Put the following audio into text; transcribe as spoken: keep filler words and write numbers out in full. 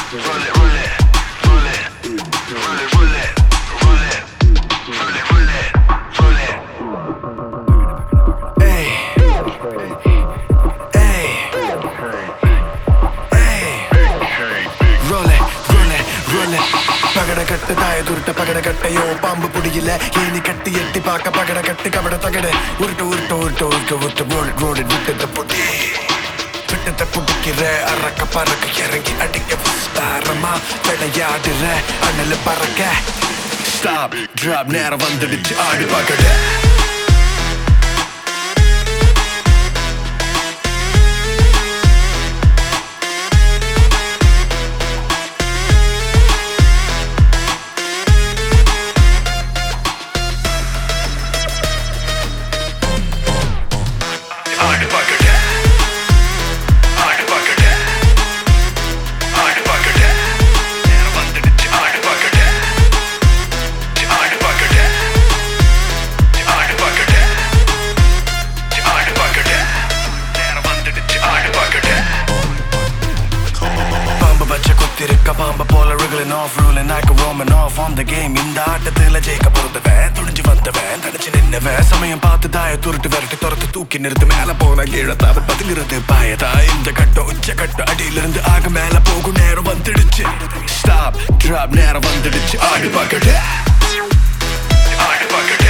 roll it, roll it, roll it, roll it, roll it, roll it, roll it, roll it, roll it. Hey, hey, hey, roll it, roll it, roll it. Pakoda கட்டு தாய துருட்ட பகட கட்டையோ பாம்பு புடியில any கட்டி எட்டி பாக்க பகட கட்டு கபட தகடு உருட்டு உருட்டு உருட்டு உருட்டு உருட்டு ரோடு ரோடு விட்டத புடி விட்டத புடிக்கிற அரக்க பறக்க இறங்கி அடிக்க விஸ்தாரமா விளையாடுற அனல் பறக்க ஸ்டாப் டிராப் நேரம் வந்துடுச்சு ஆடி பகட பாம்ப போல wriggling off ruling like a roaming off on the game இந்த ஆட்டத்துல ஜெயிக்க பொறுத்தவன் துணிஞ்சு வந்தவன் தனிச்சு நின்னவன் சமயம் பார்த்து தாய துருட்டு விரட்டி துரத்து தூக்கி நிறுத்து மேல போன கீழத்தாவ பதிலிருந்து பாயதா இந்த கட்டம் உச்ச கட்டம் அடியிலிருந்து ஆக மேல போகும் நேரம் வந்துடுச்சு ஸ்டாப் டிராப் நேரம் வந்துடுச்சு ஆடு பக்கெட் ஆடு பக்கெட்